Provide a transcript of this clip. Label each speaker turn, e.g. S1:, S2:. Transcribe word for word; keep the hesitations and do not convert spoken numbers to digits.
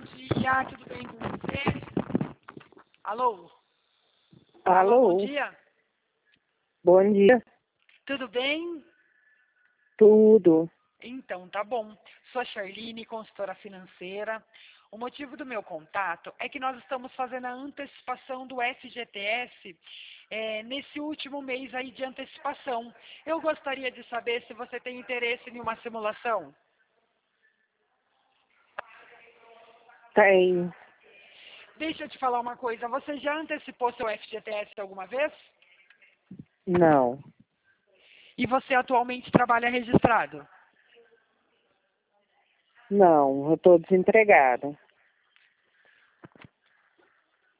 S1: dia, tudo bem com você? Alô?
S2: Alô?
S1: Bom dia.
S2: Bom dia.
S1: Tudo bem?
S2: Tudo.
S1: Então, tá bom. Sou a Charline, consultora financeira. O motivo do meu contato é que nós estamos fazendo a antecipação do F G T S é, nesse último mês aí de antecipação. Eu gostaria de saber se você tem interesse em uma simulação.
S2: Tem.
S1: Deixa eu te falar uma coisa. Você já antecipou seu F G T S alguma vez?
S2: Não.
S1: E você atualmente trabalha registrado?
S2: Não, eu estou desempregada.